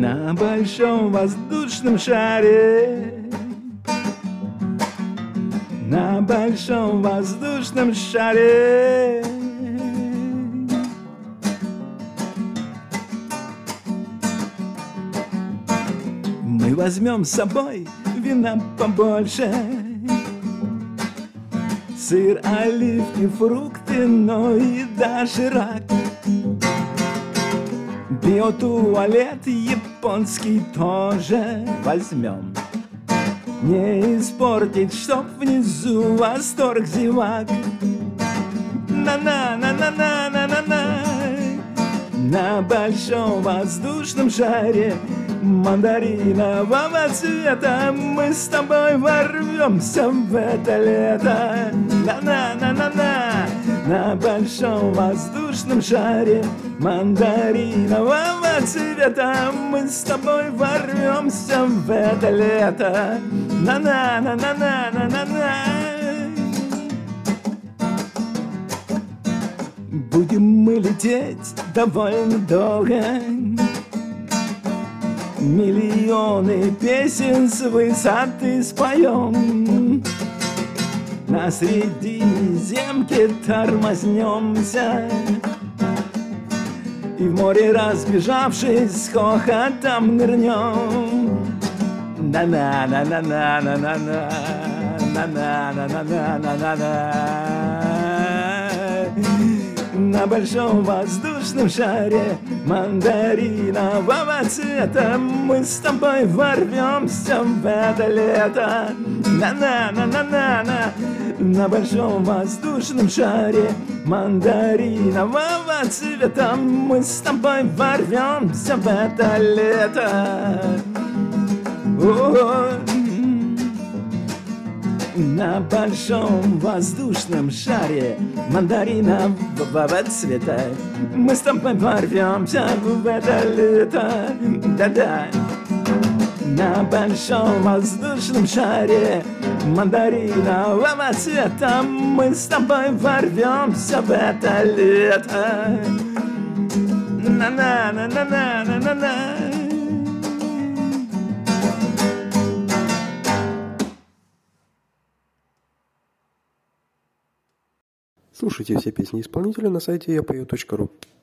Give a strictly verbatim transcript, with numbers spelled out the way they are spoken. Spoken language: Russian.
на большом воздушном шаре, на большом воздушном шаре. Мы возьмем с собой вина побольше, сыр, оливки, фрукты, но и доширак. Биотуалет японский тоже возьмем, не испортить, чтоб внизу восторг зевак. На-на-на-на-на-на-на-на. На большом воздушном шаре мандаринового цвета мы с тобой ворвемся в это лето. На-на-на-на-на. На большом воздушном шаре мандаринового цвета мы с тобой ворвемся в это лето. На-на-на-на-на-на-на. Будем мы лететь довольно долго, миллионы песен с высоты споем. На Средиземке тормознемся и в море, разбежавшись, с хохотом нырнем. На-на-на-на-на-на-на-на, на-на-на-на-на-на-на. На большом воздушном шаре мандаринового цвета мы с тобой ворвемся в это лето. На-на-на-на-на-на. На большом воздушном шаре мандаринового цвета мы с тобой ворвемся в это лето. О-о-о. На большом воздушном шаре мандаринового цвета мы с тобой ворвемся в это лето. Да-да. На большом воздушном шаре мандаринового цвета мы с тобой ворвемся в это лето. На-на-на-на-на-на-на. Слушайте все песни исполнителя на сайте я пою точка ру.